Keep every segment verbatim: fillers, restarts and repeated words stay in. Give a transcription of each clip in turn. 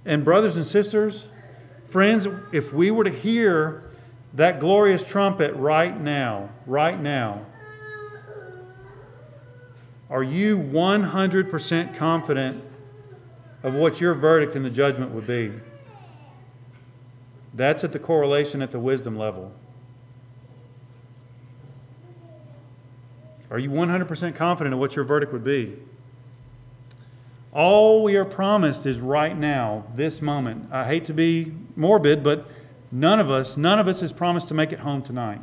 And brothers and sisters, friends, if we were to hear that glorious trumpet right now, right now, are you one hundred percent confident of what your verdict in the judgment would be? That's at the correlation at the wisdom level. Are you one hundred percent confident of what your verdict would be? All we are promised is right now, this moment. I hate to be morbid, but none of us, none of us is promised to make it home tonight.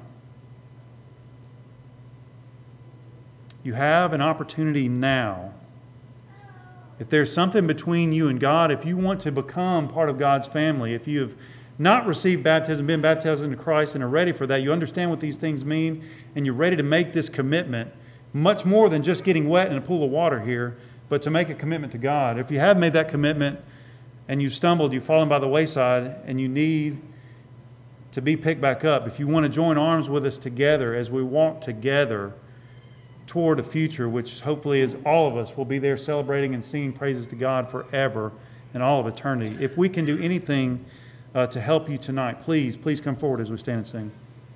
You have an opportunity now. If there's something between you and God, if you want to become part of God's family, if you have not received baptism, been baptized into Christ, and are ready for that, you understand what these things mean, and you're ready to make this commitment, much more than just getting wet in a pool of water here, but to make a commitment to God. If you have made that commitment and you've stumbled, you've fallen by the wayside, and you need to be picked back up, if you want to join arms with us together as we walk together toward a future which hopefully is all of us will be there celebrating and singing praises to God forever and all of eternity. If we can do anything uh, to help you tonight, please, please come forward as we stand and sing.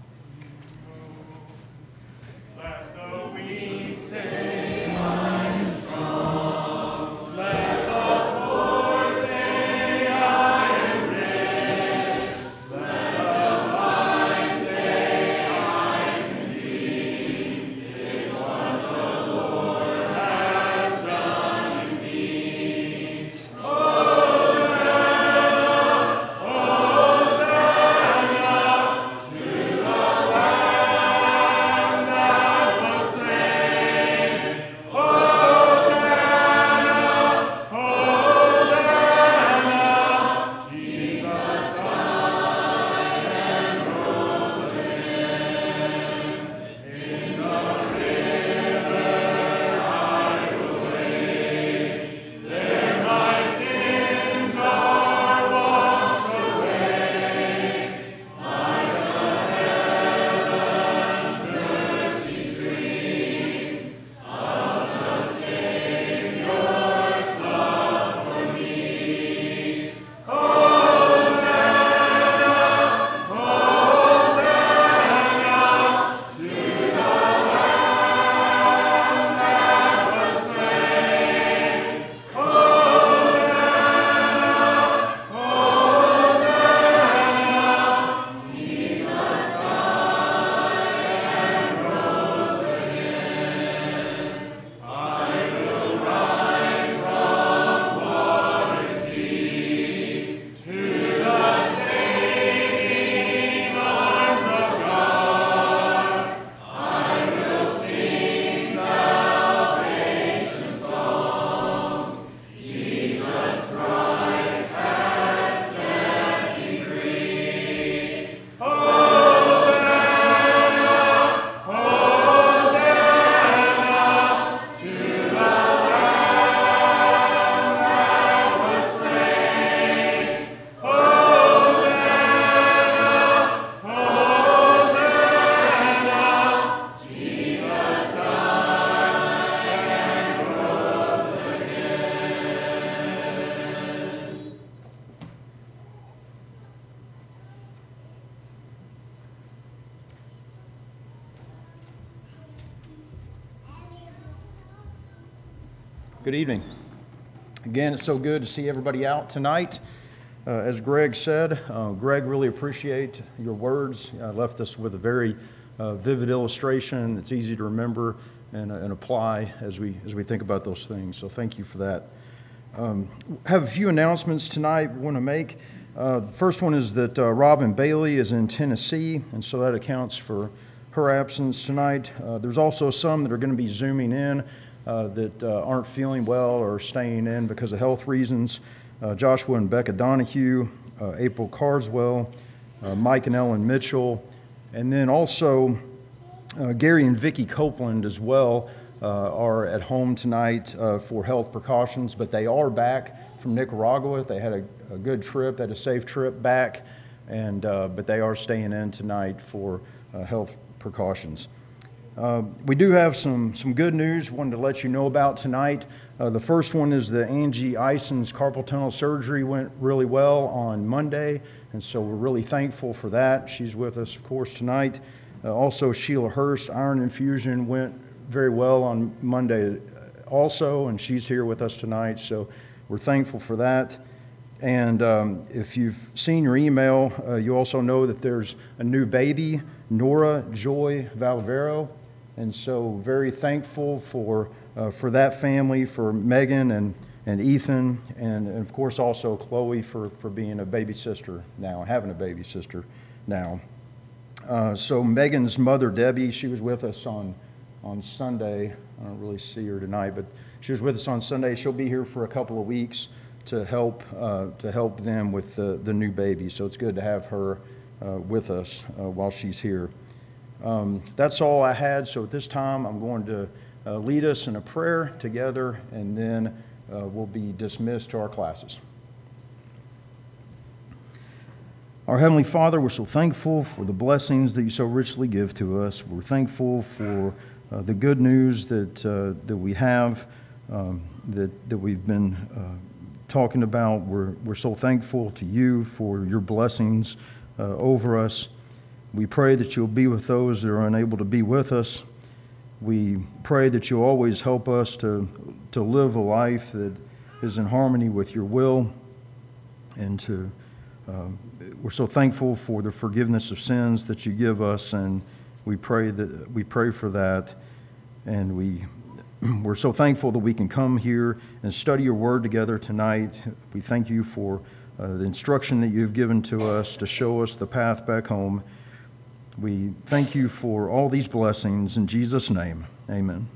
Good evening. Again, it's so good to see everybody out tonight. Uh, as Greg said, uh, Greg, really appreciate your words. Uh, left us with a very uh, vivid illustration that's easy to remember and, uh, and apply as we as we think about those things. So thank you for that. Um, have a few announcements tonight we want to make. Uh, the first one is that uh, Robin Bailey is in Tennessee, and so that accounts for her absence tonight. Uh, there's also some that are going to be Zooming in uh, that uh, aren't feeling well or staying in because of health reasons. Uh, Joshua and Becca Donahue, uh, April Carswell, uh, Mike and Ellen Mitchell, and then also uh, Gary and Vicki Copeland as well uh, are at home tonight uh, for health precautions, but they are back from Nicaragua. They had a, a good trip, they had a safe trip back, and uh, but they are staying in tonight for uh, health precautions. Uh, we do have some, some good news wanted to let you know about tonight. Uh, the first one is that Angie Ison's carpal tunnel surgery went really well on Monday, and so we're really thankful for that. She's with us, of course, tonight. Uh, also, Sheila Hurst, iron infusion went very well on Monday also, and she's here with us tonight, so we're thankful for that. And um, if you've seen your email, uh, you also know that there's a new baby, Nora Joy Valvero, and so very thankful for uh, for that family, for Megan and, and Ethan, and, and of course also Chloe for, for being a baby sister now, having a baby sister now. Uh, so Megan's mother, Debbie, she was with us on, on Sunday. I don't really see her tonight, but she was with us on Sunday. She'll be here for a couple of weeks to help uh, to help them with the, the new baby. So it's good to have her uh, with us uh, while she's here. Um, that's all I had. So at this time, I'm going to uh, lead us in a prayer together, and then uh, we'll be dismissed to our classes. Our Heavenly Father, we're so thankful for the blessings that you so richly give to us. We're thankful for uh, the good news that uh, that we have, um, that that we've been uh, talking about. We're we're so thankful to you for your blessings uh, over us. We pray that you'll be with those that are unable to be with us. We pray that you'll always help us to to live a life that is in harmony with your will, and to uh, we're so thankful for the forgiveness of sins that you give us, and we pray that we pray for that, and we. We're so thankful that we can come here and study your word together tonight. We thank you for uh, the instruction that you've given to us to show us the path back home. We thank you for all these blessings. In Jesus' name, amen.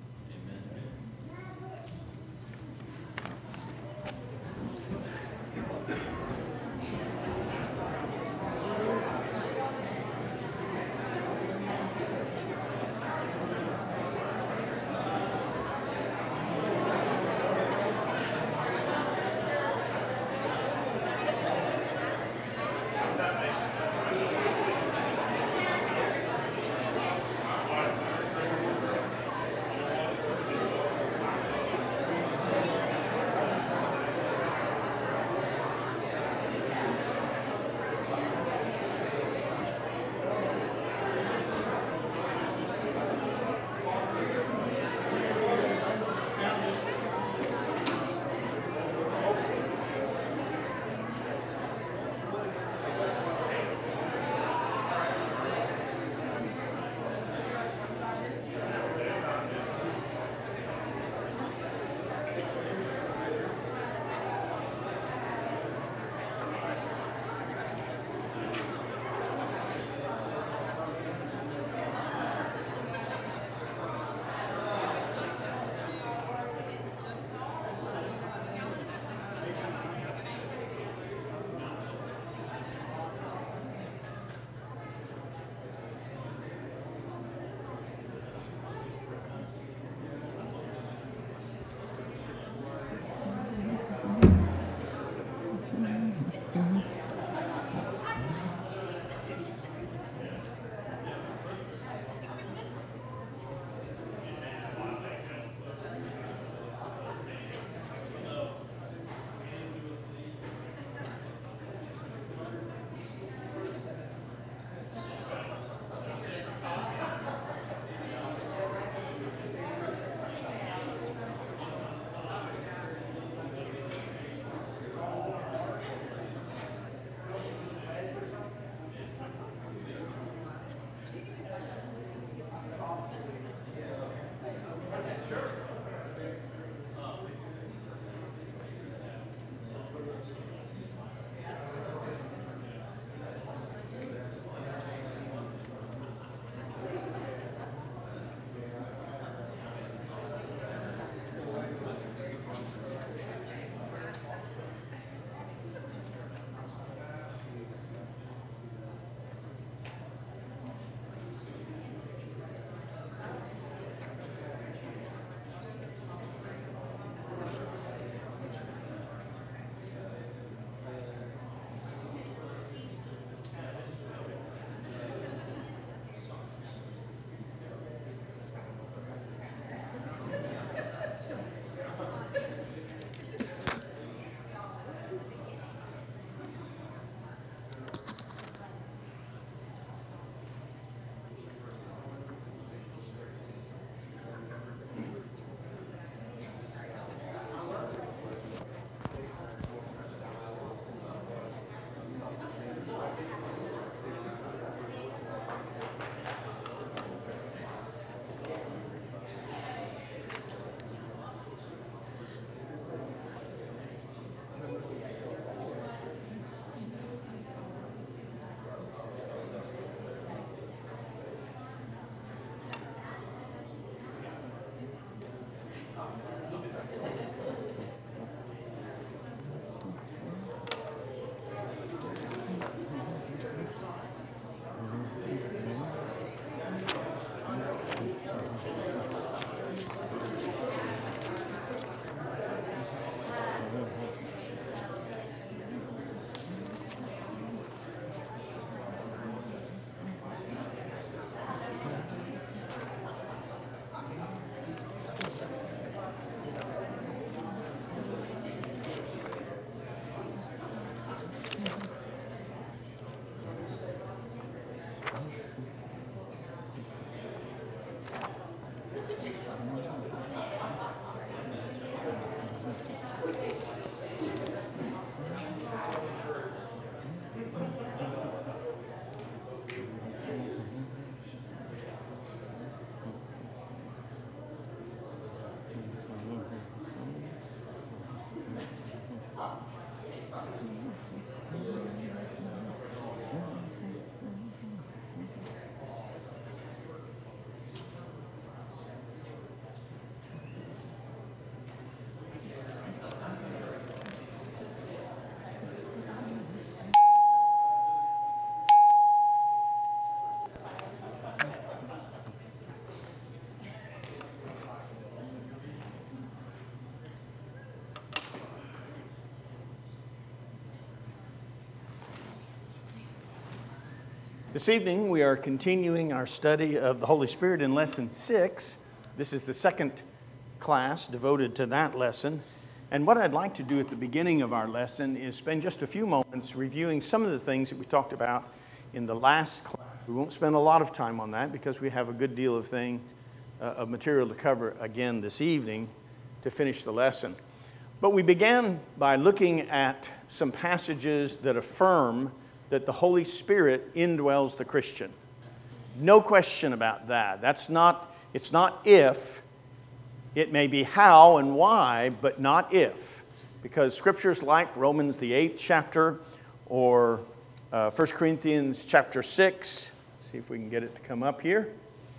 This evening we are continuing our study of the Holy Spirit in Lesson six. This is the second class devoted to that lesson. And what I'd like to do at the beginning of our lesson is spend just a few moments reviewing some of the things that we talked about in the last class. We won't spend a lot of time on that because we have a good deal of thing, uh, of material to cover again this evening to finish the lesson. But we began by looking at some passages that affirm that the Holy Spirit indwells the Christian. No question about that. That's not, it's not if, it may be how and why, but not if. Because scriptures like Romans the eighth chapter or uh, First Corinthians chapter six, see if we can get it to come up here,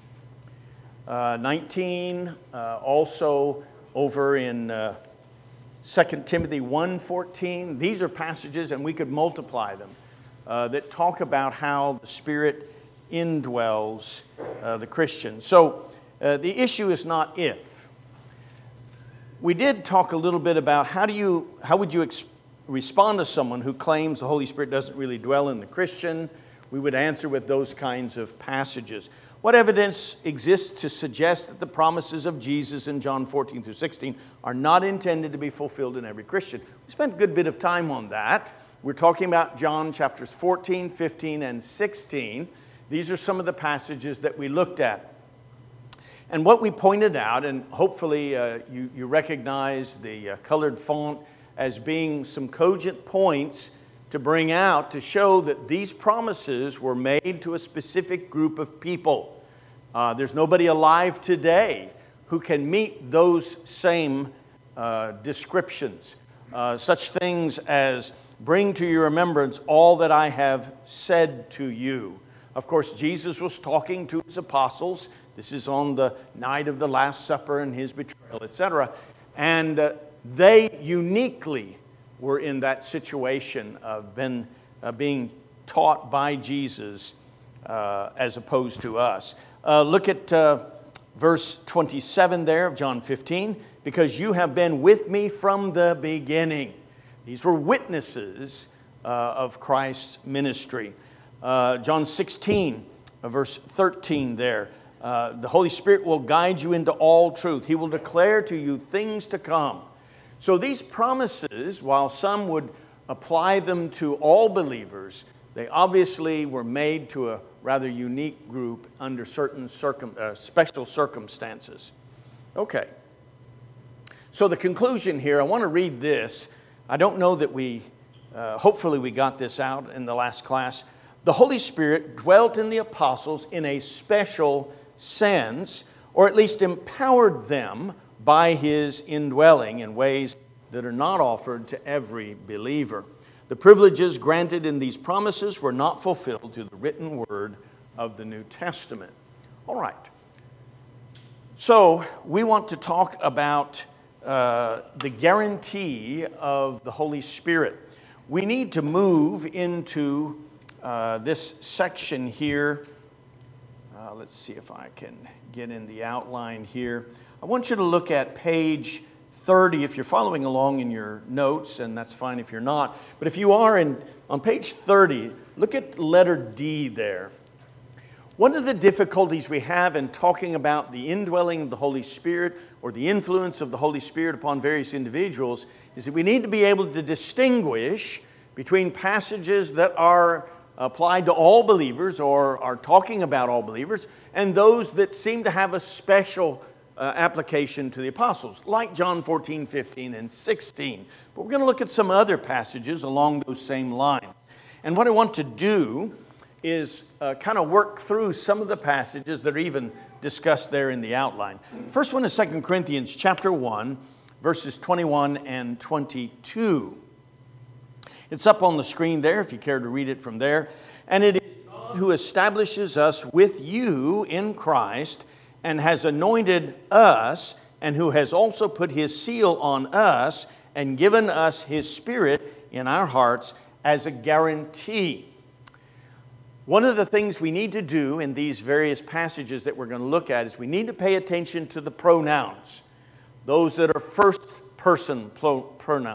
uh, nineteen, uh, also over in uh, Second Timothy one fourteen, these are passages, and we could multiply them, Uh, that talk about how the Spirit indwells uh, the Christian. So uh, the issue is not if. We did talk a little bit about how do you, how would you ex- respond to someone who claims the Holy Spirit doesn't really dwell in the Christian. We would answer with those kinds of passages. What evidence exists to suggest that the promises of Jesus in John fourteen through sixteen are not intended to be fulfilled in every Christian? We spent a good bit of time on that. We're talking about John chapters fourteen, fifteen, and sixteen. These are some of the passages that we looked at. And what we pointed out, and hopefully uh, you, you recognize the uh, colored font as being some cogent points to bring out to show that these promises were made to a specific group of people. Uh, there's nobody alive today who can meet those same uh, descriptions. Uh, such things as, bring to your remembrance all that I have said to you. Of course, Jesus was talking to his apostles. This is on the night of the Last Supper and his betrayal, et cetera. And uh, they uniquely were in that situation of been, uh, being taught by Jesus uh, as opposed to us. Uh, look at uh, verse twenty-seven there of John fifteen. Because you have been with me from the beginning. These were witnesses uh, of Christ's ministry. Uh, John sixteen, verse thirteen there. Uh, the Holy Spirit will guide you into all truth. He will declare to you things to come. So these promises, while some would apply them to all believers, they obviously were made to a rather unique group under certain circum, uh, special circumstances. Okay. So the conclusion here, I want to read this. I don't know that we, uh, hopefully we got this out in the last class. The Holy Spirit dwelt in the apostles in a special sense, or at least empowered them by his indwelling in ways that are not offered to every believer. The privileges granted in these promises were not fulfilled through the written word of the New Testament. All right. So we want to talk about Uh, the guarantee of the Holy Spirit. We need to move into uh, this section here. Uh, let's see if I can get in the outline here. I want you to look at page thirty if you're following along in your notes, and that's fine if you're not. But if you are, in, on page thirty, look at letter D there. One of the difficulties we have in talking about the indwelling of the Holy Spirit or the influence of the Holy Spirit upon various individuals is that we need to be able to distinguish between passages that are applied to all believers or are talking about all believers and those that seem to have a special uh, application to the apostles, like John fourteen, fifteen, and sixteen. But we're going to look at some other passages along those same lines. And what I want to do is uh, kind of work through some of the passages that are even discussed there in the outline. First one is Second Corinthians chapter one, verses twenty-one and twenty-two. It's up on the screen there if you care to read it from there. And it is God who establishes us with you in Christ and has anointed us and who has also put his seal on us and given us his Spirit in our hearts as a guarantee. One of the things we need to do in these various passages that we're going to look at is we need to pay attention to the pronouns. Those that are first person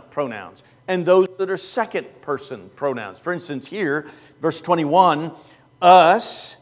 pronouns and those that are second person pronouns. For instance, here, verse twenty-one, us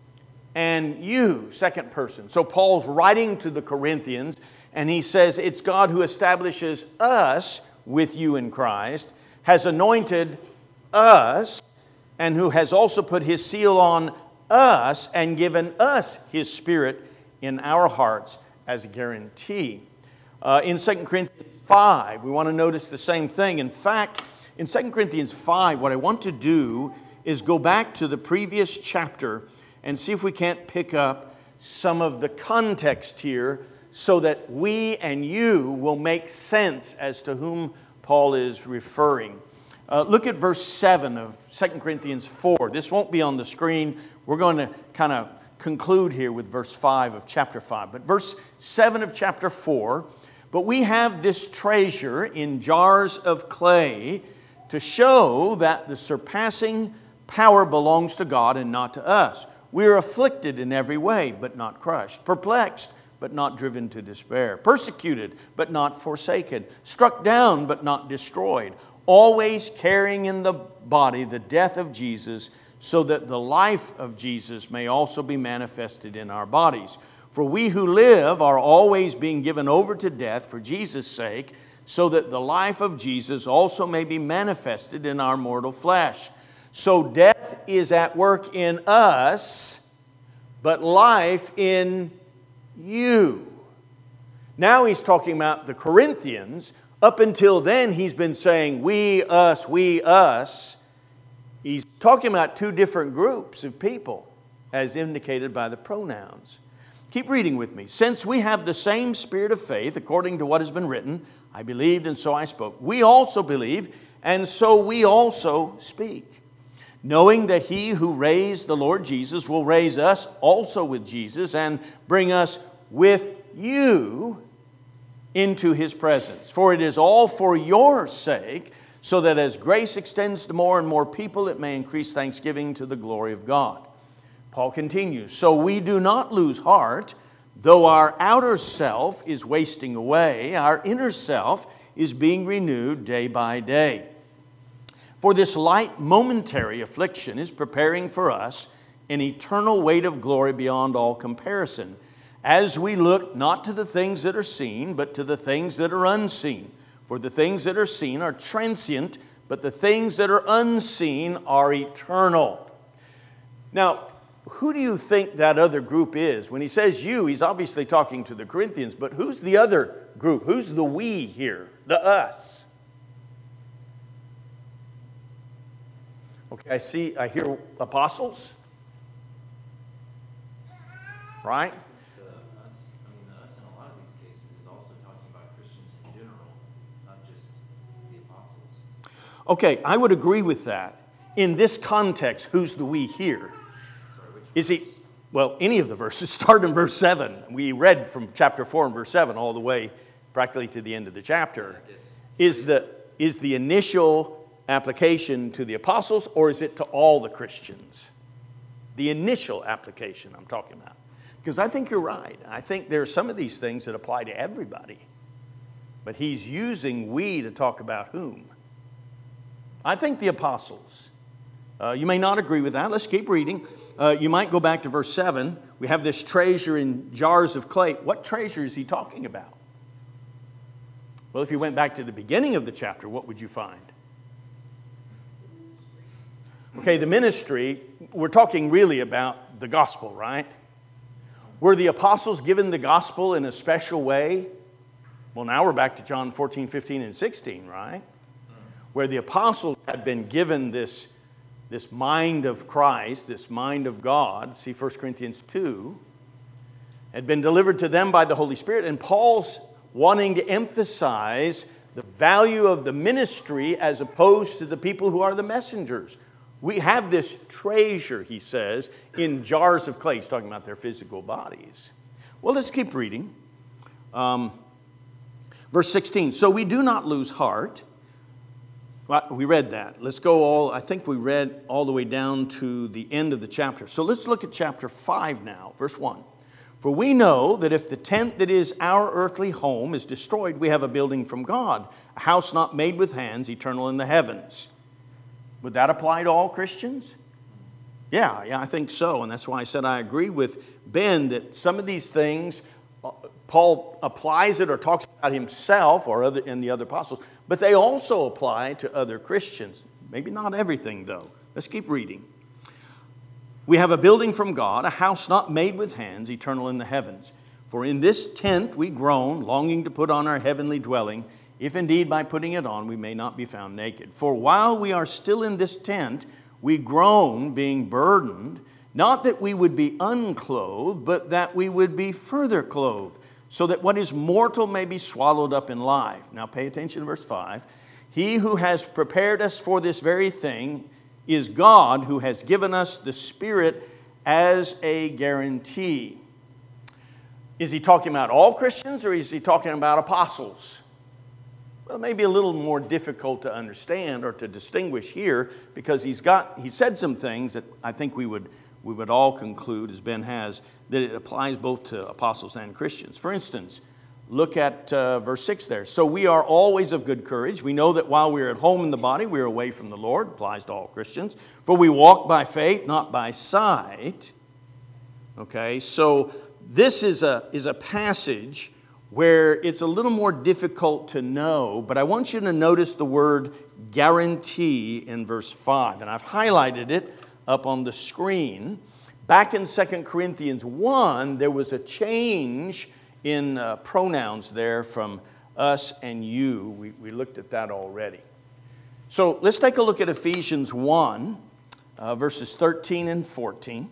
and you, second person. So Paul's writing to the Corinthians, and he says it's God who establishes us with you in Christ, has anointed us, and who has also put His seal on us and given us His Spirit in our hearts as a guarantee. Uh, in Second Corinthians five, we want to notice the same thing. In fact, in Second Corinthians five, what I want to do is go back to the previous chapter and see if we can't pick up some of the context here so that we and you will make sense as to whom Paul is referring. Uh, look at verse seven of Second Corinthians four. This won't be on the screen. We're going to kind of conclude here with verse five of chapter five. But verse seven of chapter four, but we have this treasure in jars of clay to show that the surpassing power belongs to God and not to us. We are afflicted in every way, but not crushed. Perplexed, but not driven to despair. Persecuted, but not forsaken. Struck down, but not destroyed. Always carrying in the body the death of Jesus, so that the life of Jesus may also be manifested in our bodies. For we who live are always being given over to death for Jesus' sake, so that the life of Jesus also may be manifested in our mortal flesh. So death is at work in us, but life in you. Now he's talking about the Corinthians. Up until then, he's been saying we, us, we, us. He's talking about two different groups of people, as indicated by the pronouns. Keep reading with me. Since we have the same spirit of faith, according to what has been written, I believed and so I spoke. We also believe, and so we also speak. Knowing that He who raised the Lord Jesus will raise us also with Jesus and bring us with you into His presence. For it is all for your sake, so that as grace extends to more and more people, it may increase thanksgiving to the glory of God. Paul continues, so we do not lose heart, though our outer self is wasting away, our inner self is being renewed day by day. For this light momentary affliction is preparing for us an eternal weight of glory beyond all comparison, as we look not to the things that are seen, but to the things that are unseen. For the things that are seen are transient, but the things that are unseen are eternal. Now, who do you think that other group is? When he says you, he's obviously talking to the Corinthians, but who's the other group? Who's the we here? The us? Okay, I see, I hear apostles. Right? The us, I mean, the us in a lot of these cases is also talking about Christians in general, not just the apostles. Okay, I would agree with that. In this context, who's the we here? Is he, well, any of the verses. Start in verse seven. We read from chapter four and verse seven all the way practically to the end of the chapter. Is the, is the initial application to the apostles, or is it to all the Christians? The initial application I'm talking about. Because I think you're right. I think there are some of these things that apply to everybody. But he's using we to talk about whom? I think the apostles. Uh, you may not agree with that. Let's keep reading. Uh, you might go back to verse seven. We have this treasure in jars of clay. What treasure is he talking about? Well, if you went back to the beginning of the chapter, what would you find? Okay, the ministry, we're talking really about the gospel, right? Were the apostles given the gospel in a special way? Well, now we're back to John fourteen, fifteen, and sixteen, right? Where the apostles had been given this, this mind of Christ, this mind of God, see First Corinthians two, had been delivered to them by the Holy Spirit, and Paul's wanting to emphasize the value of the ministry as opposed to the people who are the messengers. We have this treasure, he says, in jars of clay. He's talking about their physical bodies. Well, let's keep reading. Um, verse sixteen, so we do not lose heart. Well, we read that. Let's go all, I think we read all the way down to the end of the chapter. So let's look at chapter five now, verse one. For we know that if the tent that is our earthly home is destroyed, we have a building from God, a house not made with hands, eternal in the heavens. Would that apply to all Christians? Yeah, yeah, I think so. And that's why I said I agree with Ben that some of these things, uh, Paul applies it or talks about himself or other and the other apostles, but they also apply to other Christians. Maybe not everything, though. Let's keep reading. We have a building from God, a house not made with hands, eternal in the heavens. For in this tent we groan, longing to put on our heavenly dwelling, if indeed by putting it on we may not be found naked. For while we are still in this tent, we groan, being burdened, not that we would be unclothed, but that we would be further clothed, so that what is mortal may be swallowed up in life. Now pay attention to verse five. He who has prepared us for this very thing is God, who has given us the Spirit as a guarantee. Is he talking about all Christians, or is he talking about apostles? Well, it may be a little more difficult to understand or to distinguish here, because he's got he said some things that I think we would we would all conclude, as Ben has, that it applies both to apostles and Christians. For instance, look at uh, verse six there. So we are always of good courage. We know that while we are at home in the body, we are away from the Lord. Applies to all Christians. For we walk by faith, not by sight. Okay, so this is a, is a passage where it's a little more difficult to know, but I want you to notice the word guarantee in verse five. And I've highlighted it up on the screen. Back in Second Corinthians one, there was a change in uh, pronouns there from us and you. We, we looked at that already. So let's take a look at Ephesians one, uh, verses thirteen and fourteen.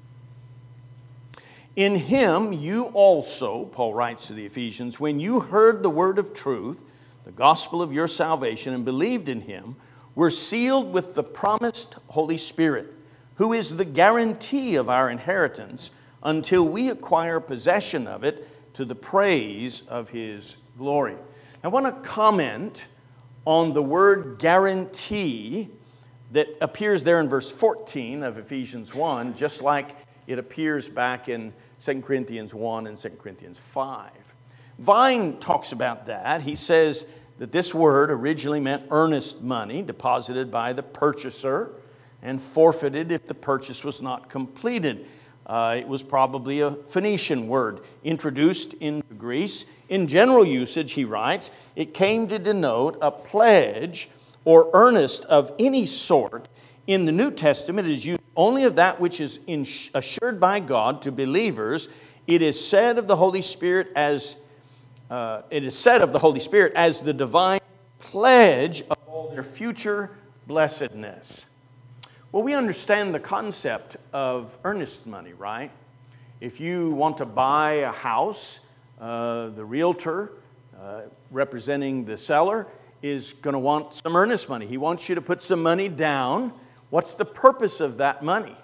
In him you also, Paul writes to the Ephesians, when you heard the word of truth, the gospel of your salvation, and believed in him, were sealed with the promised Holy Spirit, who is the guarantee of our inheritance until we acquire possession of it to the praise of his glory. I want to comment on the word guarantee that appears there in verse fourteen of Ephesians one, just like it appears back in Second Corinthians one and Second Corinthians five. Vine talks about that. He says that this word originally meant earnest money deposited by the purchaser and forfeited if the purchase was not completed. Uh, it was probably a Phoenician word introduced into Greece. In general usage, he writes, it came to denote a pledge or earnest of any sort. In the New Testament, it is used only of that which is assured by God to believers. It is said of the Holy Spirit as uh, it is said of the Holy Spirit as the divine pledge of all their future blessedness. Well, we understand the concept of earnest money, right? If you want to buy a house, uh, the realtor uh, representing the seller is going to want some earnest money. He wants you to put some money down. What's the purpose of that money?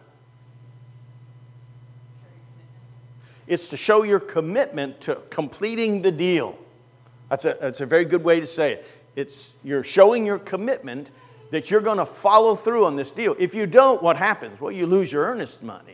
It's to show your commitment to completing the deal. That's a, that's a very good way to say it. It's you're showing your commitment that you're going to follow through on this deal. If you don't, what happens? Well, you lose your earnest money.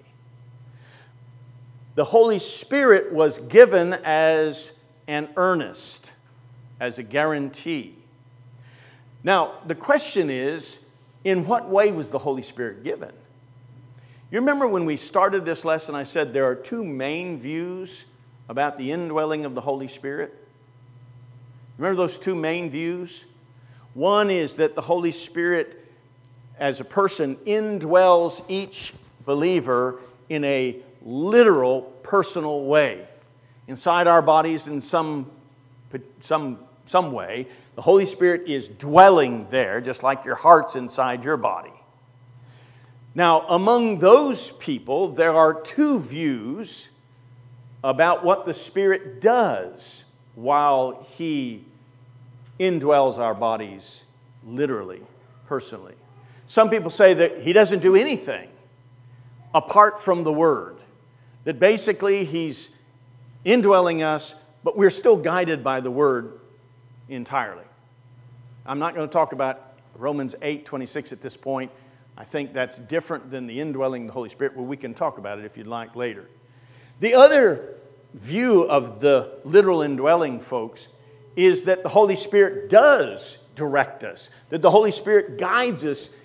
The Holy Spirit was given as an earnest, as a guarantee. Now, the question is, in what way was the Holy Spirit given? You remember when we started this lesson, I said there are two main views about the indwelling of the Holy Spirit? Remember those two main views? One is that the Holy Spirit, as a person, indwells each believer in a literal, personal way. Inside our bodies in some, some, some way, the Holy Spirit is dwelling there, just like your heart's inside your body. Now, among those people, there are two views about what the Spirit does while He indwells our bodies literally, personally. Some people say that He doesn't do anything apart from the Word. That basically He's indwelling us, but we're still guided by the Word entirely. I'm not going to talk about Romans eight twenty-six at this point. I think that's different than the indwelling of the Holy Spirit. Well, we can talk about it if you'd like later. The other view of the literal indwelling, folks, is that the Holy Spirit does direct us, that the Holy Spirit guides us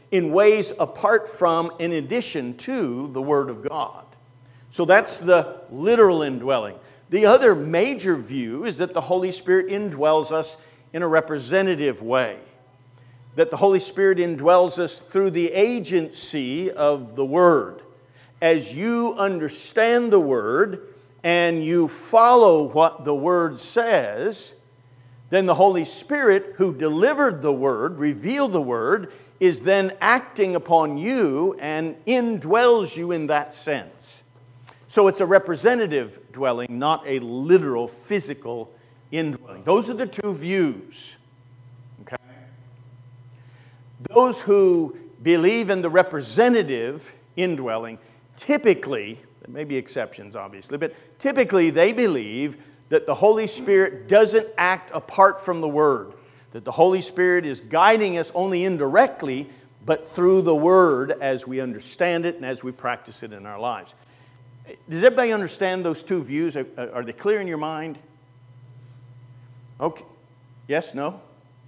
in ways apart from, in addition to, the Word of God. So that's the literal indwelling. The other major view is that the Holy Spirit indwells us in a representative way. That the Holy Spirit indwells us through the agency of the Word. As you understand the Word and you follow what the Word says, then the Holy Spirit who delivered the Word, revealed the Word, is then acting upon you and indwells you in that sense. So it's a representative dwelling, not a literal physical indwelling. Those are the two views. Okay? Those who believe in the representative indwelling, typically, there may be exceptions obviously, but typically they believe that the Holy Spirit doesn't act apart from the Word. That the Holy Spirit is guiding us only indirectly, but through the Word as we understand it and as we practice it in our lives. Does everybody understand those two views? Are, are they clear in your mind? Okay. Yes? No?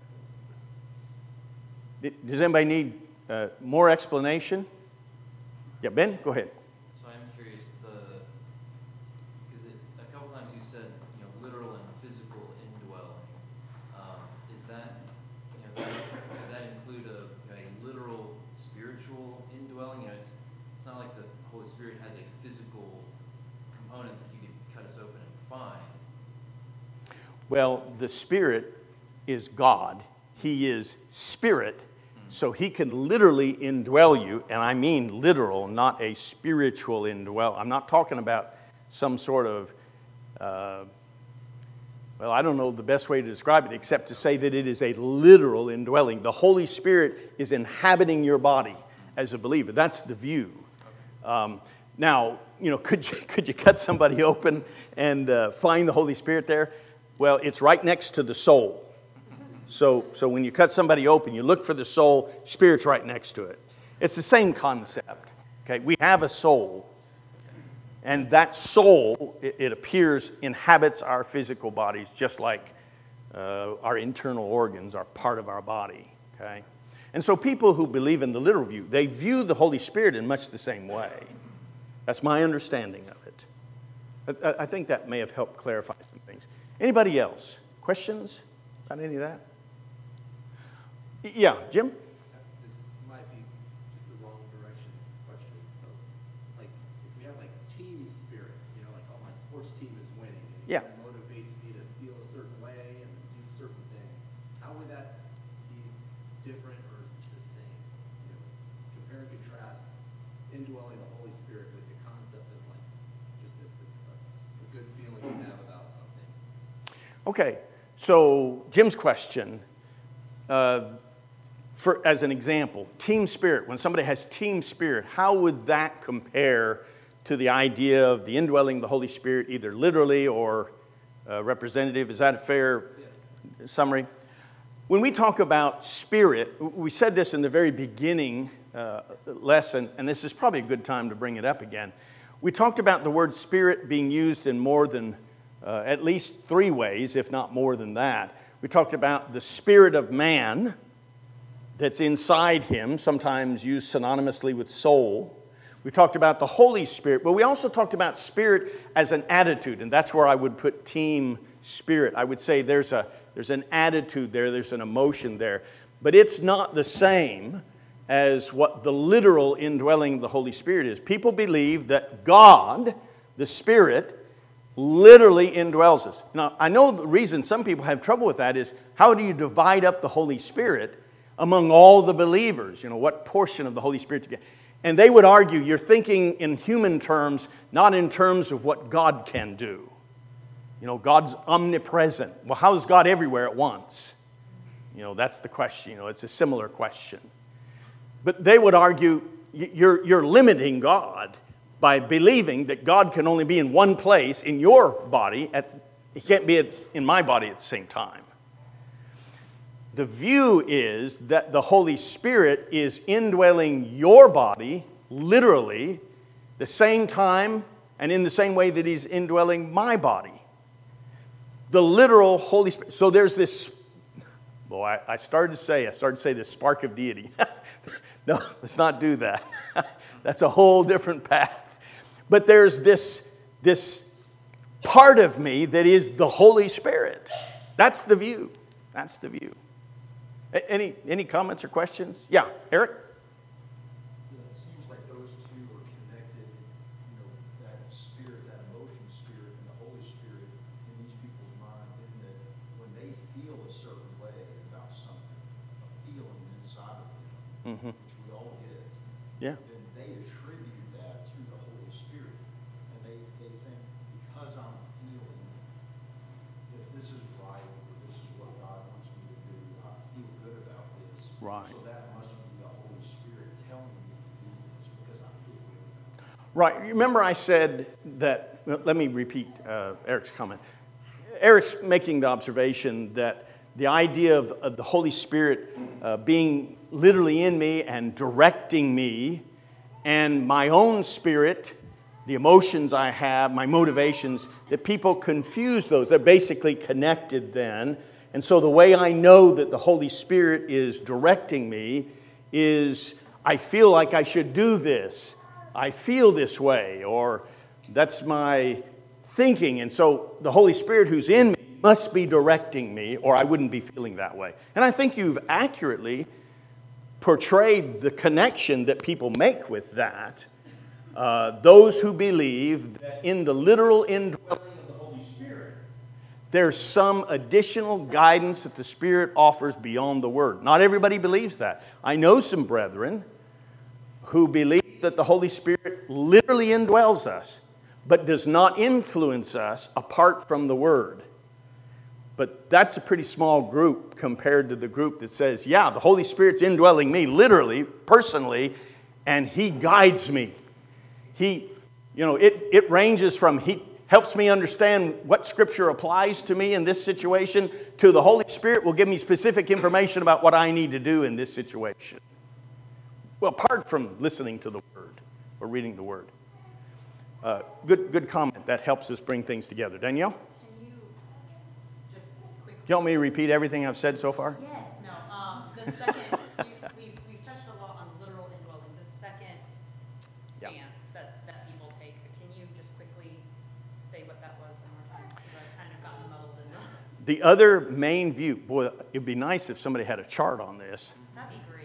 Does anybody need uh, more explanation? Yeah, Ben, go ahead. So I'm curious, the because it, a couple times you said, you know, literal and physical indwelling. Um, is that, you know, that, does that include a, a literal spiritual indwelling? You know, it's it's not like the Holy Spirit has a physical component that you could cut us open and find. Well, the Spirit is God. He is Spirit. So He can literally indwell you, and I mean literal, not a spiritual indwell. I'm not talking about some sort of, uh, well, I don't know the best way to describe it except to say that it is a literal indwelling. The Holy Spirit is inhabiting your body as a believer. That's the view. Um, now, you know, could you, could you cut somebody open and uh, find the Holy Spirit there? Well, it's right next to the soul. So, so when you cut somebody open, you look for the soul, Spirit's right next to it. It's the same concept. Okay, we have a soul, and that soul, it, it appears, inhabits our physical bodies, just like uh, our internal organs are part of our body. Okay, and so people who believe in the literal view, they view the Holy Spirit in much the same way. That's my understanding of it. I, I think that may have helped clarify some things. Anybody else? Questions about any of that? Yeah, Jim? This might be just the wrong direction question. So, like, if we have, like, team spirit, you know, like, oh, my sports team is winning, and Yeah. it motivates me to feel a certain way and do certain things, how would that be different or the same? You know, compare and contrast indwelling the Holy Spirit with the concept of, like, just a, a, a good feeling you have about something. Okay, so Jim's question, uh, for as an example, team spirit. When somebody has team spirit, how would that compare to the idea of the indwelling of the Holy Spirit, either literally or uh, representative? Is that a fair summary? When we talk about spirit, we said this in the very beginning uh, lesson, and this is probably a good time to bring it up again. We talked about the word spirit being used in more than uh, at least three ways, if not more than that. We talked about the spirit of man that's inside him, sometimes used synonymously with soul. We talked about the Holy Spirit, but we also talked about spirit as an attitude, and that's where I would put team spirit. I would say there's a there's an attitude there, there's an emotion there, but it's not the same as what the literal indwelling of the Holy Spirit is. People believe that God, the Spirit, literally indwells us. Now, I know the reason some people have trouble with that is, how do you divide up the Holy Spirit among all the believers? You know, what portion of the Holy Spirit to get? And they would argue you're thinking in human terms, not in terms of what God can do. You know, God's omnipresent. Well, how is God everywhere at once? You know, that's the question. You know, it's a similar question. But they would argue you're, you're limiting God by believing that God can only be in one place in your body. At, he can't be at, in my body at the same time. The view is that the Holy Spirit is indwelling your body, literally, the same time and in the same way that He's indwelling my body. The literal Holy Spirit. So there's this, boy, I, I started to say, I started to say this spark of deity. No, let's not do that. That's a whole different path. But there's this, this part of me that is the Holy Spirit. That's the view. That's the view. A- Any, any comments or questions? Yeah, Eric? Yeah, it seems like those two are connected, you know, that spirit, that emotion spirit, and the Holy Spirit in these people's mind, in that when they feel a certain way about something, a feeling inside of them, Mm-hmm. which we all get, Yeah. then they attribute that to the Holy Spirit. And they, they think, because I'm feeling, if this is right, or this is what God wants me to do, I feel good about this. Right. So that must be the Holy Spirit telling me to do this because I feel good about it. Right. Remember I said that, well, let me repeat uh, Eric's comment. Eric's making the observation that the idea of, of the Holy Spirit uh, being literally in me and directing me, and my own spirit, the emotions I have, my motivations, that people confuse those. They're basically connected then. And so the way I know that the Holy Spirit is directing me is I feel like I should do this. I feel this way, or that's my thinking. And so the Holy Spirit who's in me must be directing me, or I wouldn't be feeling that way. And I think you've accurately portrayed the connection that people make with that. Uh, those who believe that in the literal indwelling of the Holy Spirit, there's some additional guidance that the Spirit offers beyond the Word. Not everybody believes that. I know some brethren who believe that the Holy Spirit literally indwells us, but does not influence us apart from the Word. But that's a pretty small group compared to the group that says, yeah, the Holy Spirit's indwelling me literally, personally, and He guides me. He, you know, it, it ranges from He helps me understand what Scripture applies to me in this situation, to the Holy Spirit will give me specific information about what I need to do in this situation. Well, apart from listening to the Word or reading the Word. Uh, good, good comment. That helps us bring things together. Danielle? Can you just quickly? You want me to repeat everything I've said so far? Yes, no. Um, the second, you, we've, we've touched a lot on literal indwelling. The second Yeah. stance that, that people take. Can you just quickly say what that was one more time? Because I've kind of gotten muddled in that. The other main view, boy, it'd be nice if somebody had a chart on this. That'd be great.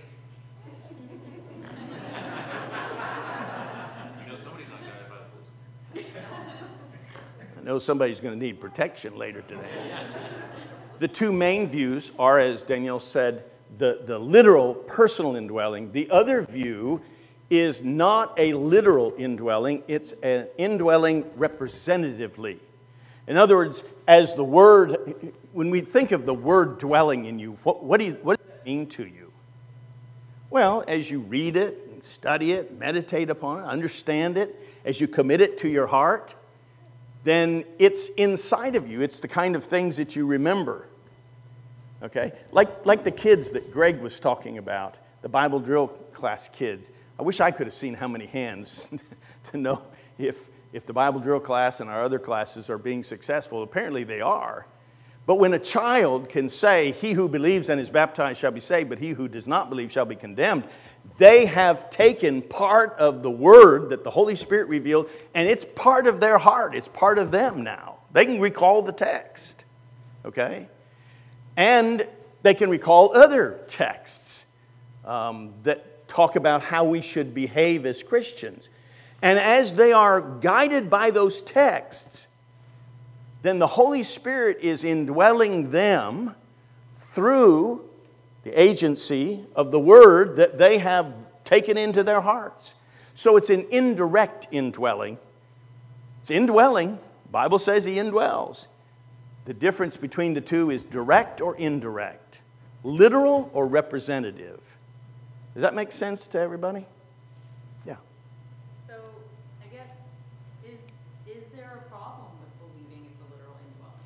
You know, somebody's not guided by the Holy Spirit. I know somebody's going to need protection later today. The two main views are, as Danielle said, the, the literal personal indwelling. The other view is not a literal indwelling, it's an indwelling representatively. In other words, as the word, when we think of the word dwelling in you, what, what, do you, what does that mean to you? Well, as you read it and study it, meditate upon it, understand it, as you commit it to your heart, then it's inside of you. It's the kind of things that you remember. Okay? Like, like the kids that Greg was talking about, the Bible drill class kids. I wish I could have seen how many hands to know if, if the Bible drill class and our other classes are being successful. Apparently they are. But when a child can say, he who believes and is baptized shall be saved, but he who does not believe shall be condemned, they have taken part of the word that the Holy Spirit revealed, and it's part of their heart. It's part of them now. They can recall the text, okay? And they can recall other texts um, that talk about how we should behave as Christians. And as they are guided by those texts, then the Holy Spirit is indwelling them through the agency of the Word that they have taken into their hearts. So it's an indirect indwelling. It's indwelling. The Bible says He indwells. The difference between the two is direct or indirect, literal or representative. Does that make sense to everybody? Yeah. So, I guess, is is there a problem with believing it's a literal indwelling?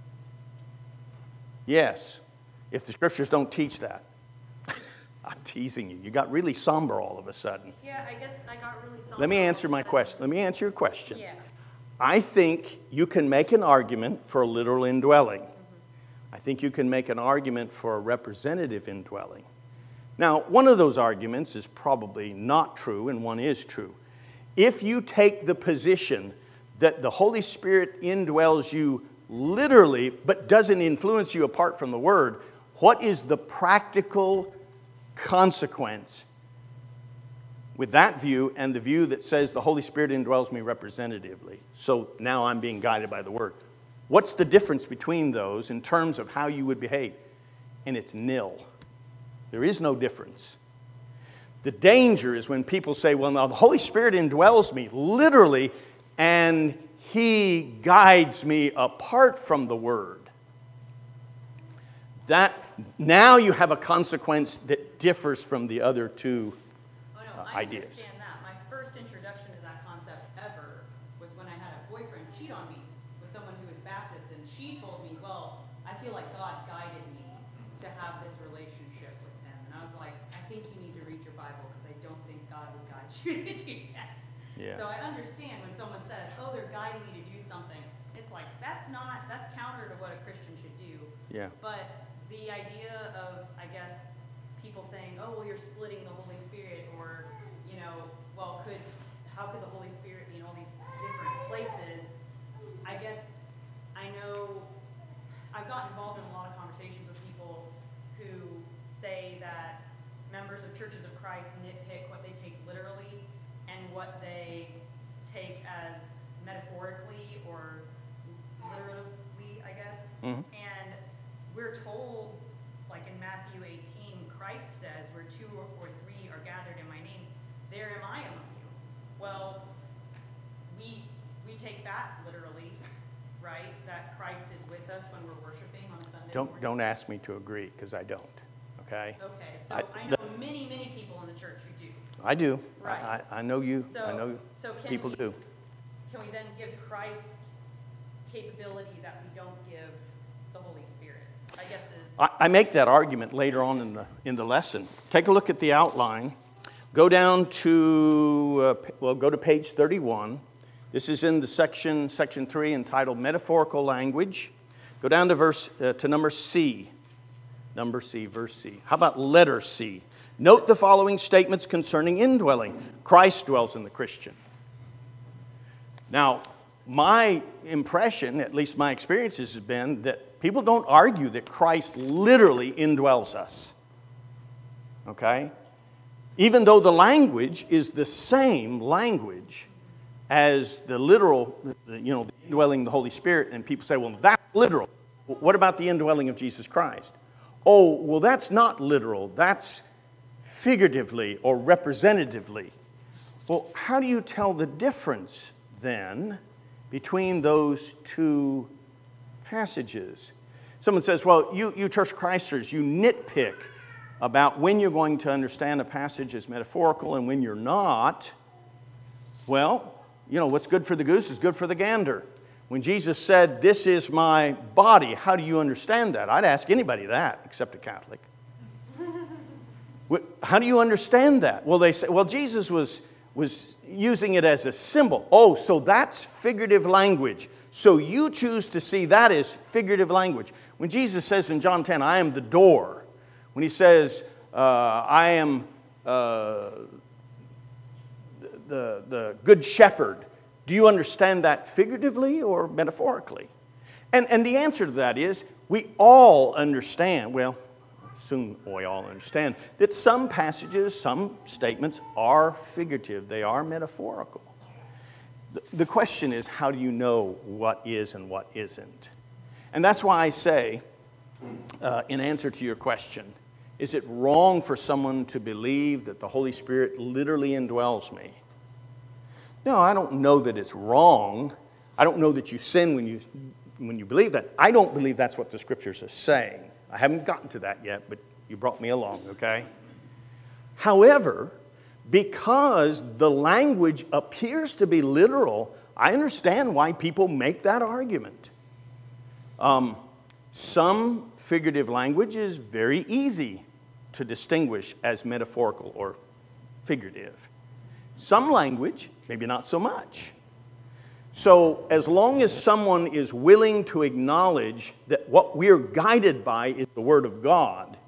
Yes, if the Scriptures don't teach that. I'm teasing you. You got really somber all of a sudden. Yeah, I guess I got really somber. Let me answer my question. Let me answer your question. Yeah. I think you can make an argument for a literal indwelling. I think you can make an argument for a representative indwelling. Now, one of those arguments is probably not true, and one is true. If you take the position that the Holy Spirit indwells you literally, but doesn't influence you apart from the Word, what is the practical consequence with that view and the view that says the Holy Spirit indwells me representatively? So now I'm being guided by the Word. What's the difference between those in terms of how you would behave? And it's nil. There is no difference. The danger is when people say, well, now the Holy Spirit indwells me literally, and He guides me apart from the Word. That, now you have a consequence that differs from the other two Oh, no, uh, I ideas. understand that. My first introduction to that concept ever was when I had a boyfriend cheat on me with someone who was Baptist, and she told me, well, I feel like God guided me to have this relationship with Him. And I was like, I think you need to read your Bible, because I don't think God would guide you to do that. Yeah. So I understand when someone says, oh, they're guiding me to do something. It's like, that's not, that's counter to what a Christian should do. Yeah. But the idea of, I guess, people saying, oh, well, you're splitting the Holy Spirit, or, you know, well, could, how could the Holy Spirit be in all these different places? I guess I know I've gotten involved in a lot of conversations with people who say that members of churches of Christ nitpick what they take literally and what they take as metaphorically or literally, I guess. Mhm. And we're told, like in Matthew eighteen, Christ says, where two or, or three are gathered in my name, there am I among you. Well, we we take that literally, right? That Christ is with us when we're worshiping on Sunday Don't, morning. don't ask me to agree, because I don't, okay? Okay, so I- I, know many, many people in the church who do. I do. I, Right. I I know you, I So- know so can people we- do. Can we then give Christ capability that we don't give the Holy Spirit? I guess is. I, I make that argument later on in the, in the lesson. Take a look at the outline. Go down to, uh, p- well, go to page thirty-one. This is in the section, section three, entitled Metaphorical Language. Go down to verse, uh, to number C. Number C, verse C. How about letter C? Note the following statements concerning indwelling. Christ dwells in the Christian. Now, my impression, at least my experiences, has been that people don't argue that Christ literally indwells us. Okay? Even though the language is the same language as the literal, you know, the indwelling the Holy Spirit, and people say, well, that's literal. What about the indwelling of Jesus Christ? Oh, well, that's not literal. That's figuratively or representatively. Well, how do you tell the difference then between those two passages? Someone says, well, you, you Church of Christers, you nitpick about when you're going to understand a passage as metaphorical and when you're not. Well, you know, what's good for the goose is good for the gander. When Jesus said, this is my body, how do you understand that? I'd ask anybody that, except a Catholic. How do you understand that? Well, they say, well, Jesus was, was using it as a symbol. Oh, so that's figurative language. So you choose to see that as figurative language. When Jesus says in John ten, I am the door. When he says, uh, I am uh, the, the good shepherd, do you understand that figuratively or metaphorically? And, and the answer to that is, we all understand, well, assume we all understand, that some passages, some statements are figurative. They are metaphorical. The, the question is, how do you know what is and what isn't? And that's why I say, uh, in answer to your question, is it wrong for someone to believe that the Holy Spirit literally indwells me? No, I don't know that it's wrong. I don't know that you sin when you, when you believe that. I don't believe that's what the Scriptures are saying. I haven't gotten to that yet, but you brought me along, okay? However, because the language appears to be literal, I understand why people make that argument. Um, some figurative language is very easy to distinguish as metaphorical or figurative. Some language, maybe not so much. So as long as someone is willing to acknowledge that what we're guided by is the Word of God,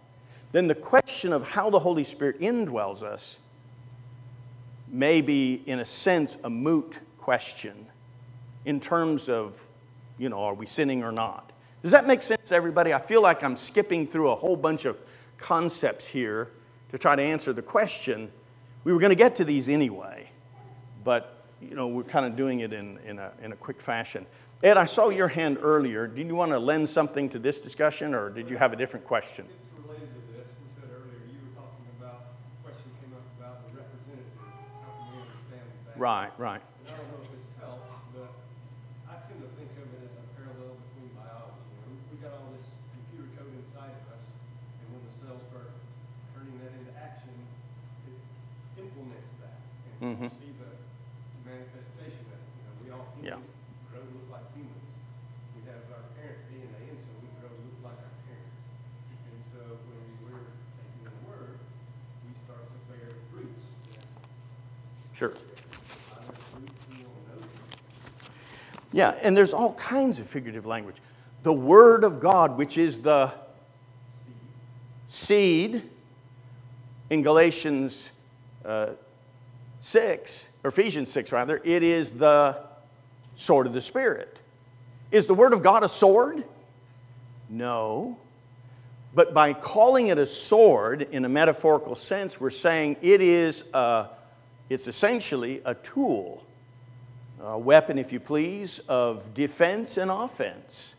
then the question of how the Holy Spirit indwells us may be, in a sense, a moot question in terms of, you know, are we sinning or not? Does that make sense to everybody? I feel like I'm skipping through a whole bunch of concepts here to try to answer the question. We were going to get to these anyway, but, you know, we're kind of doing it in, in, a, in a quick fashion. Ed, I saw your hand earlier. Did you want to lend something to this discussion, or did you have a different question? It's related to this. We said earlier, you were talking about, a question came up about the representative. How can we understand that? Right, right. And I don't know if this helps, but I tend to think of it as a parallel between biology. You know, we got all this computer code inside of us, and when the cells start turning that into action, it implements that. And Mhm. you see the manifestation of it. You know, we all Yeah. humans grow to look like humans. We have our parents' D N A, and so we grow to look like our parents. And so when we're taking the word, we start to bear fruits. Sure. I know fruits, we all know them. Yeah, and there's all kinds of figurative language. The Word of God, which is the seed in Galatians uh, six, or Ephesians six rather, it is the sword of the Spirit. Is the Word of God a sword? No. But by calling it a sword in a metaphorical sense, we're saying it is a, it's essentially a tool, a weapon, if you please, of defense and offense.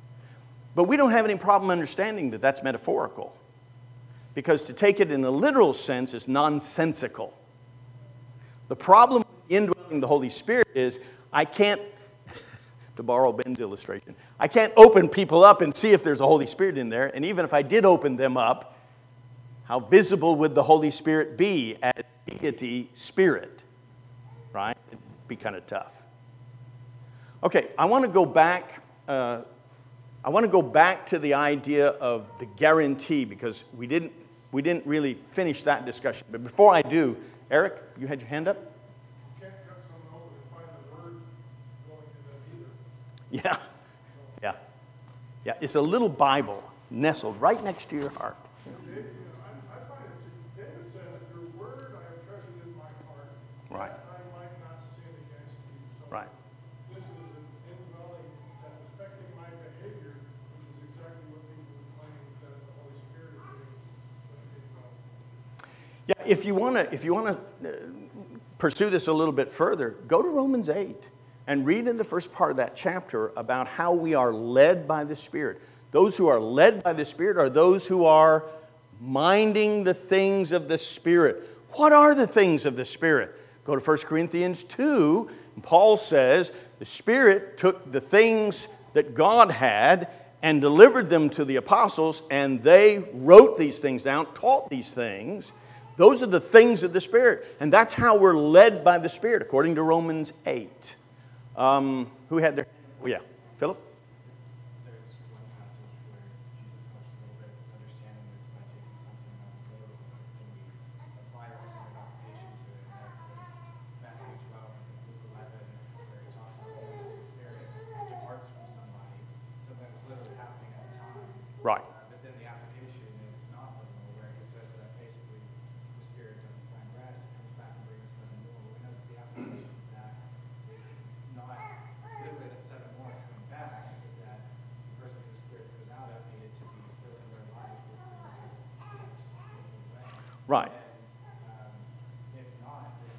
But we don't have any problem understanding that that's metaphorical, because to take it in a literal sense is nonsensical. The problem with indwelling the Holy Spirit is I can't, to borrow Ben's illustration, I can't open people up and see if there's a Holy Spirit in there. And even if I did open them up, how visible would the Holy Spirit be as deity spirit? Right? It'd be kind of tough. Okay, I want to go back. Uh, I want to go back to the idea of the guarantee, because we didn't we didn't really finish that discussion. But before I do, Eric, you had your hand up? You can't cut someone open and find the word going to that either. Yeah, yeah, yeah. It's a little Bible nestled right next to your heart. David, you know, I, I find it, David said, your word I have treasured in my heart, Right. that I might not sin against you. So Right. this is an indwelling that's affecting my behavior, which is exactly what people would claim that the Holy Spirit is doing when it indwells. Yeah, if you want to, if you want to pursue this a little bit further, go to Romans eight and read in the first part of that chapter about how we are led by the Spirit. Those who are led by the Spirit are those who are minding the things of the Spirit. What are the things of the Spirit? Go to First Corinthians two, and Paul says the Spirit took the things that God had and delivered them to the apostles, and they wrote these things down, taught these things. Those are the things of the Spirit. And that's how we're led by the Spirit, according to Romans eight. Um, who had their... Oh, yeah. Philip? There's one passage where Jesus talks a little bit understanding this by taking something that is literal, and we apply our sort of application to it. That's in Matthew twelve and Luke eleven, where he talks about the Holy Spirit departs from somebody, something that's literally happening at the time. Right. Uh, but then the application is not literal, where he says that basically the Spirit doesn't find rest, comes back and brings seven more. We know that the application of that is not literally that seven more coming back, but that the person whose Spirit goes out of needed to be filling their life with the way. Right. And um, if not, then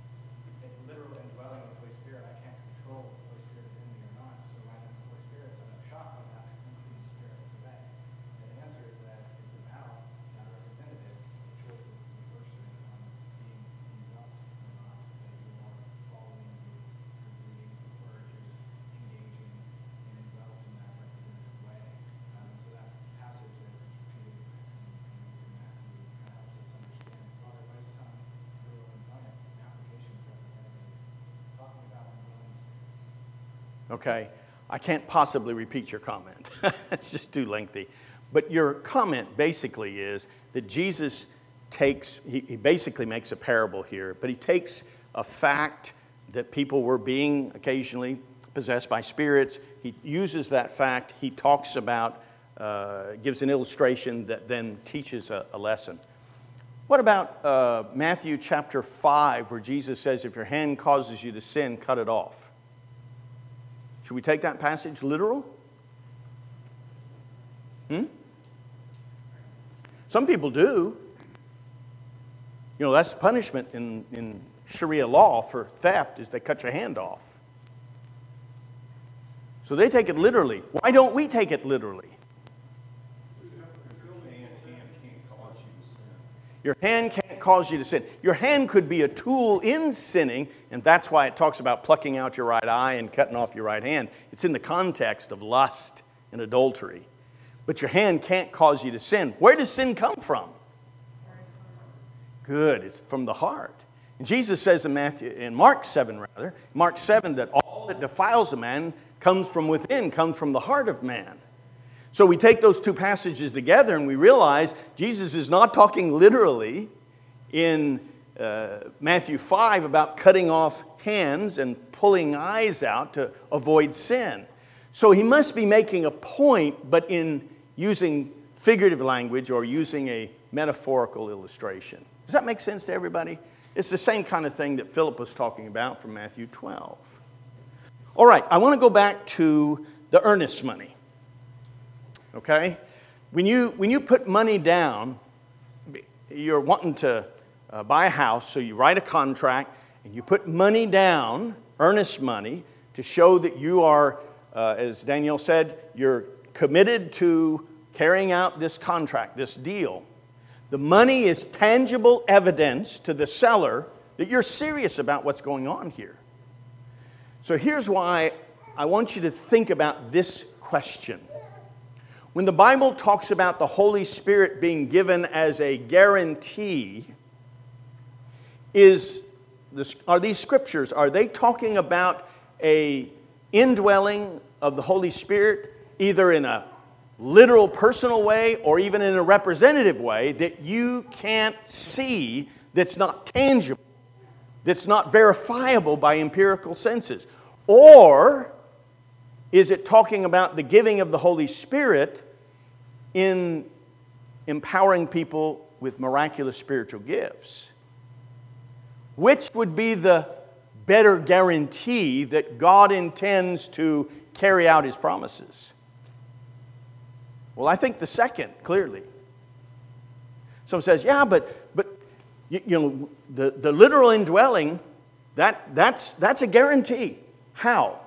in literal indwelling of the Holy Spirit, I can't control if the Holy Spirit is in me or not. So why doesn't the Holy Spirit set up shop on that until the Spirit is away? And the answer is that it's about that representative, the choice of the person on being indwelt or not, that you are following, you're reading the Word, you're engaging and indwelt in that representative way. Um, so that passage that is repeated in, in Matthew kind of helps us understand Father, my Son, literal indwelling, the application is representative, talking about indwelling spirits. Okay. I can't possibly repeat your comment. It's just too lengthy. But your comment basically is that Jesus takes, he, he basically makes a parable here, but he takes a fact that people were being occasionally possessed by spirits. He uses that fact. He talks about uh, gives an illustration that then teaches a, a lesson. What about uh, Matthew chapter five, where Jesus says, if your hand causes you to sin, cut it off? Should we take that passage literal? Hmm? Some people do. You know, that's the punishment in, in Sharia law for theft, is they cut your hand off. So they take it literally. Why don't we take it literally? Your hand can't cause you to sin. Your hand could be a tool in sinning, and that's why it talks about plucking out your right eye and cutting off your right hand. It's in the context of lust and adultery. But your hand can't cause you to sin. Where does sin come from? Good. It's from the heart. And Jesus says in Matthew, in Mark seven rather, Mark seven, that all that defiles a man comes from within, comes from the heart of man. So we take those two passages together and we realize Jesus is not talking literally in uh, Matthew five about cutting off hands and pulling eyes out to avoid sin. So he must be making a point, but in using figurative language or using a metaphorical illustration. Does that make sense to everybody? It's the same kind of thing that Philip was talking about from Matthew twelve. All right, I want to go back to the earnest money. Okay? When you, when you put money down, you're wanting to uh, buy a house, so you write a contract, and you put money down, earnest money, to show that you are, uh, as Danielle said, you're committed to carrying out this contract, this deal. The money is tangible evidence to the seller that you're serious about what's going on here. So here's why I want you to think about this question. When the Bible talks about the Holy Spirit being given as a guarantee, is this, are these scriptures, are they talking about a indwelling of the Holy Spirit either in a literal personal way or even in a representative way that you can't see, that's not tangible, that's not verifiable by empirical senses? Or is it talking about the giving of the Holy Spirit in empowering people with miraculous spiritual gifts? Which would be the better guarantee that God intends to carry out His promises? Well, I think the second, clearly. Someone says, yeah, but but you, you know, the, the literal indwelling, that that's that's a guarantee. How?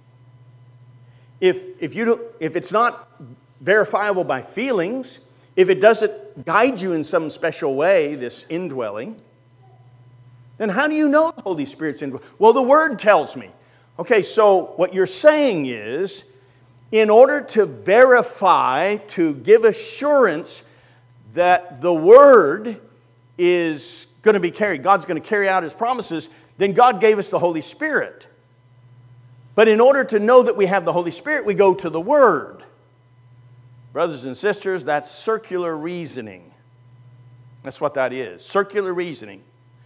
If if you don't, if it's not verifiable by feelings, if it doesn't guide you in some special way, this indwelling, then how do you know the Holy Spirit's indwelling? Well, the Word tells me. Okay, so what you're saying is, in order to verify, to give assurance that the Word is going to be carried, God's going to carry out His promises, then God gave us the Holy Spirit. But in order to know that we have the Holy Spirit, we go to the Word. Brothers and sisters, that's circular reasoning. That's what that is, circular reasoning.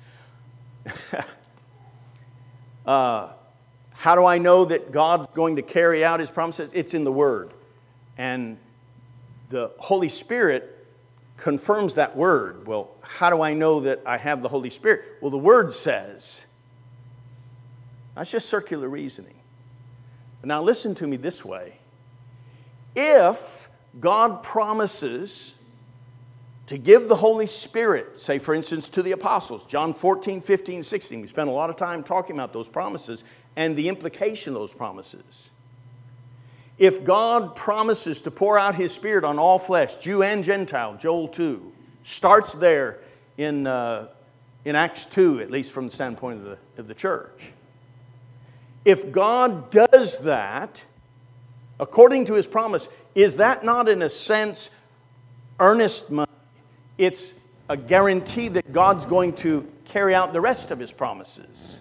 uh, how do I know that God's going to carry out His promises? It's in the Word. And the Holy Spirit confirms that Word. Well, how do I know that I have the Holy Spirit? Well, the Word says. That's just circular reasoning. But now listen to me this way. If God promises to give the Holy Spirit, say for instance to the apostles, John fourteen, fifteen, sixteen, we spent a lot of time talking about those promises and the implication of those promises. If God promises to pour out His Spirit on all flesh, Jew and Gentile, Joel two, starts there in, uh, in Acts two, at least from the standpoint of the, of the church. If God does that, according to His promise, is that not in a sense earnest money? It's a guarantee that God's going to carry out the rest of His promises.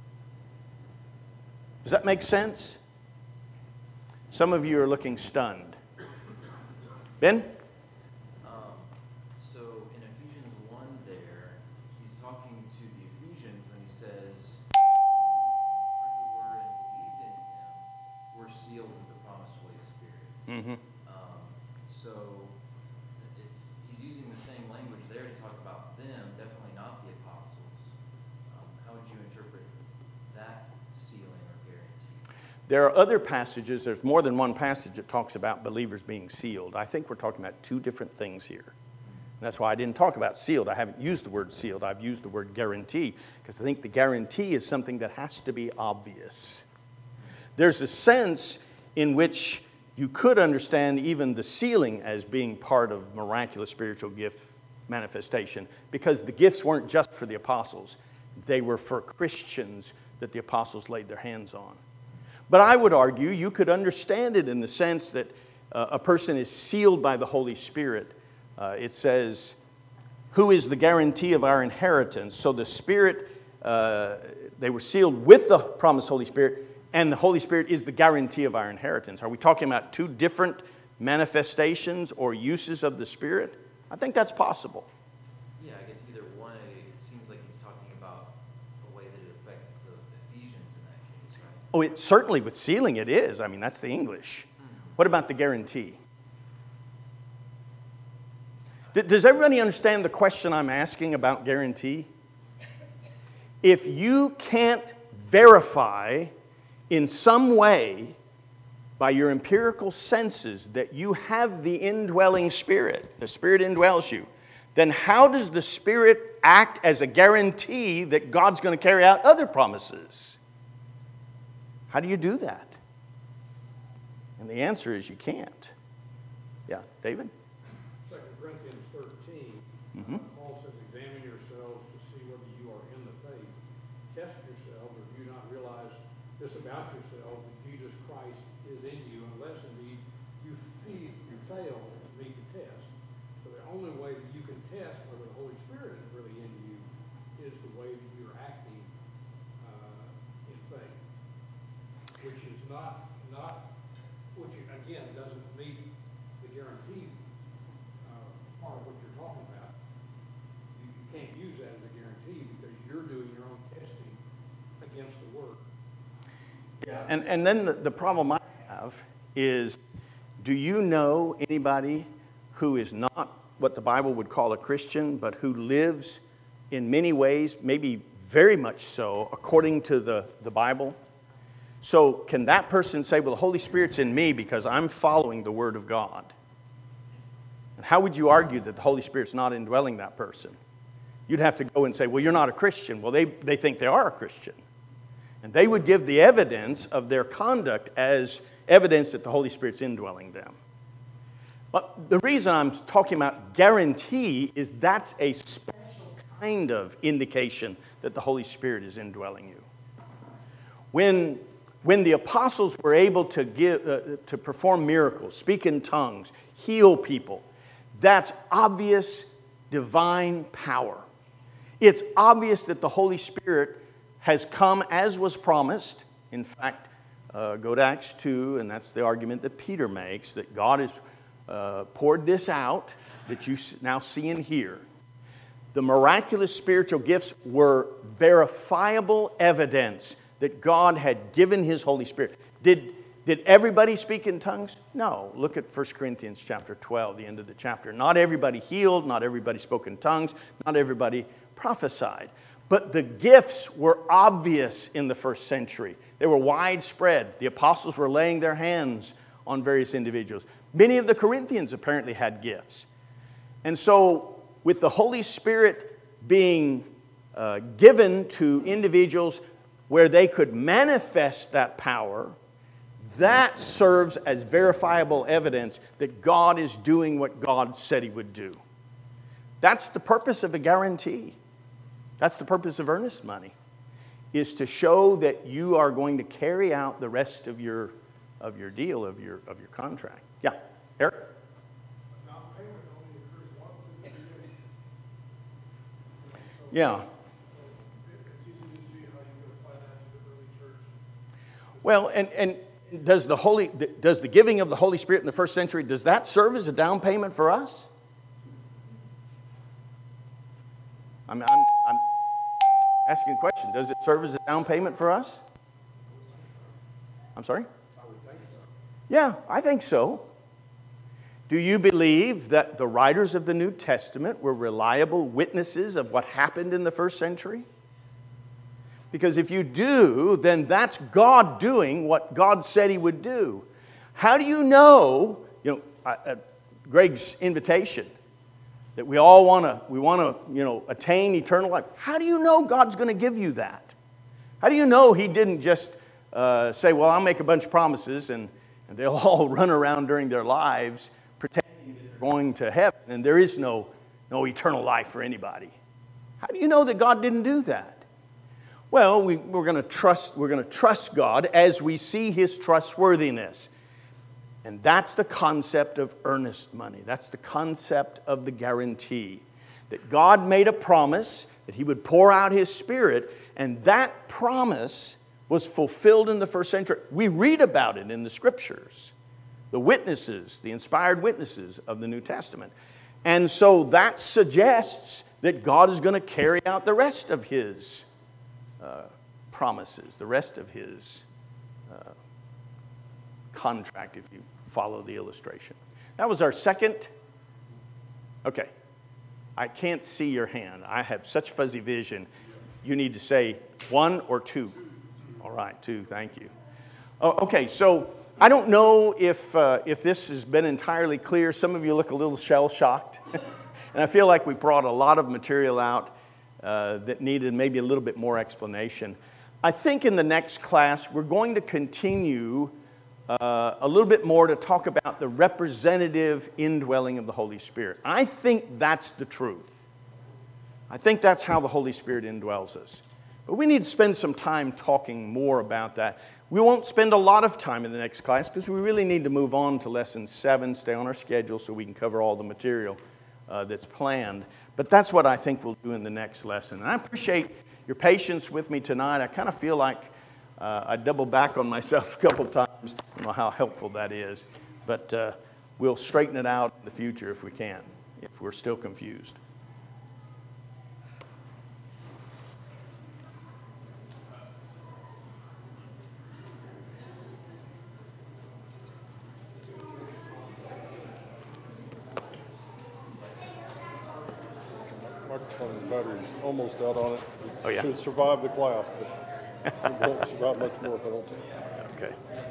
Does that make sense? Some of you are looking stunned. Ben? Um, so in Ephesians one there, he's talking to the Ephesians when he says, heard the word and believed in Him, were sealed with the promised Holy Spirit. Mm-hmm. Um, There are other passages, there's more than one passage that talks about believers being sealed. I think we're talking about two different things here. And that's why I didn't talk about sealed. I haven't used the word sealed. I've used the word guarantee, because I think the guarantee is something that has to be obvious. There's a sense in which you could understand even the sealing as being part of miraculous spiritual gift manifestation, because the gifts weren't just for the apostles. They were for Christians that the apostles laid their hands on. But I would argue you could understand it in the sense that uh, a person is sealed by the Holy Spirit. Uh, it says, who is the guarantee of our inheritance? So the Spirit, uh, they were sealed with the promised Holy Spirit, and the Holy Spirit is the guarantee of our inheritance. Are we talking about two different manifestations or uses of the Spirit? I think that's possible. Yeah, I guess either one, it seems like he's talking about a way that it affects the Ephesians in that case, right? Oh, it certainly with sealing it is. I mean, that's the English. What about the guarantee? D- Does everybody understand the question I'm asking about guarantee? If you can't verify in some way by your empirical senses that you have the indwelling Spirit, the Spirit indwells you, then how does the Spirit act as a guarantee that God's going to carry out other promises? How do you do that? And the answer is you can't. Yeah, David? Second Corinthians thirteen, Mm-hmm. Paul says, examine yourselves to see whether you are in the faith. Test yourselves, or do you not realize this about yourselves, that Jesus Christ is in you, unless indeed you, feed, you fail to meet the test. So the only way that you can test whether the Holy Spirit is really in you is the way that you're acting uh, in faith, which is not, not, which again doesn't meet the guarantee uh, part of what you're talking about. You, you can't use that as a guarantee because you're doing your own testing against the Word. And, and then the, the problem I have is, do you know anybody who is not what the Bible would call a Christian, but who lives in many ways, maybe very much so, according to the, the Bible? So can that person say, well, the Holy Spirit's in me because I'm following the Word of God? And how would you argue that the Holy Spirit's not indwelling that person? You'd have to go and say, well, you're not a Christian. Well, they, they think they are a Christian. And they would give the evidence of their conduct as evidence that the Holy Spirit's indwelling them. But the reason I'm talking about guarantee is that's a special kind of indication that the Holy Spirit is indwelling you. When, when the apostles were able to, give, uh, to perform miracles, speak in tongues, heal people, that's obvious divine power. It's obvious that the Holy Spirit has come as was promised. In fact, uh, go to Acts two, and that's the argument that Peter makes, that God has uh, poured this out that you now see and hear. The miraculous spiritual gifts were verifiable evidence that God had given His Holy Spirit. Did, did everybody speak in tongues? No. Look at First Corinthians chapter twelve, the end of the chapter. Not everybody healed, not everybody spoke in tongues, not everybody prophesied. But the gifts were obvious in the first century. They were widespread. The apostles were laying their hands on various individuals. Many of the Corinthians apparently had gifts. And so with the Holy Spirit being uh, given to individuals where they could manifest that power, that serves as verifiable evidence that God is doing what God said He would do. That's the purpose of a guarantee. That's the purpose of earnest money, is to show that you are going to carry out the rest of your of your deal, of your of your contract. Yeah, Eric? Down payment only occurs once in the beginning. So, Yeah. uh, It's easy to see how you could apply that to the early church. Well, and, and does the Holy does the giving of the Holy Spirit in the first century, does that serve as a down payment for us? I'm, I'm, I'm asking a question. Does it serve as a down payment for us? I'm sorry? I would think so. Yeah, I think so. Do you believe that the writers of the New Testament were reliable witnesses of what happened in the first century? Because if you do, then that's God doing what God said He would do. How do you know, you know, uh, uh, Greg's invitation that we all want to, we want to, you know, attain eternal life. How do you know God's going to give you that? How do you know He didn't just uh, say, well, I'll make a bunch of promises and, and they'll all run around during their lives pretending that they're going to heaven and there is no, no eternal life for anybody? How do you know that God didn't do that? Well, we, we're going to trust, we're going to trust God as we see His trustworthiness. And that's the concept of earnest money. That's the concept of the guarantee. That God made a promise that He would pour out His Spirit, and that promise was fulfilled in the first century. We read about it in the Scriptures. The witnesses, the inspired witnesses of the New Testament. And so that suggests that God is going to carry out the rest of His Uh, promises, the rest of His uh, contract, if you follow the illustration. That was our second. Okay. I can't see your hand. I have such fuzzy vision. You need to say one or two. All right, two. Thank you. Oh, okay, so I don't know if uh, if this has been entirely clear. Some of you look a little shell-shocked. And I feel like we brought a lot of material out Uh, that needed maybe a little bit more explanation. I think in the next class we're going to continue uh, a little bit more to talk about the representative indwelling of the Holy Spirit. I think that's the truth. I think that's how the Holy Spirit indwells us. But we need to spend some time talking more about that. We won't spend a lot of time in the next class because we really need to move on to lesson seven, stay on our schedule so we can cover all the material uh, that's planned. But that's what I think we'll do in the next lesson. And I appreciate your patience with me tonight. I kind of feel like uh, I doubled back on myself a couple times. I don't know how helpful that is. But uh, we'll straighten it out in the future if we can, if we're still confused. Microphone battery's almost out on it. It Oh, yeah. should survive the class, but it won't survive much more if I don't take it. Okay.